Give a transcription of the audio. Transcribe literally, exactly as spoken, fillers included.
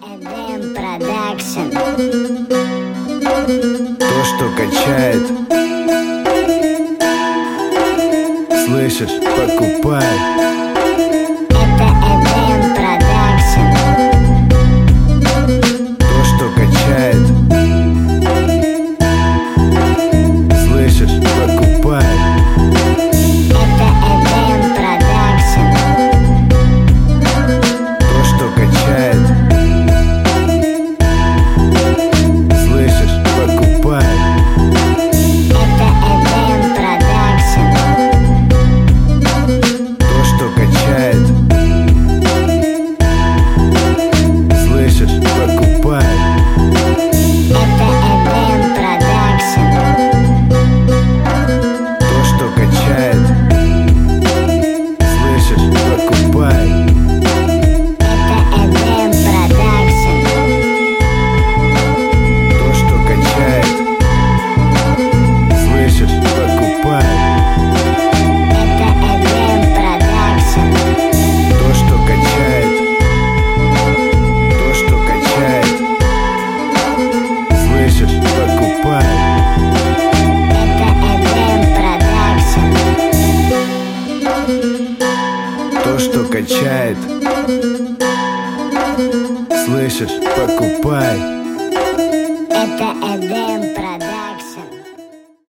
Эдем Продакшн. То, что качает, слышишь, покупай. Это Эдем Продакшн. То, что качает, слышишь, покупай. Это Эдем Продакшн. То, что качает, слышишь, покупай. Это Эдем Продакшн. То, что качает, слышишь, покупай. Это Эдем Продакшн. То, что качает, слышишь, покупай. Это Эдем Продакшн. То, что качает, слышишь, покупай. Это Эдем Продакшн. То, что качает, то, что качает, слышишь, покупай. Это Эдем Продакшн. То, что качает, слышишь, покупай. Это Эдем Продакшн.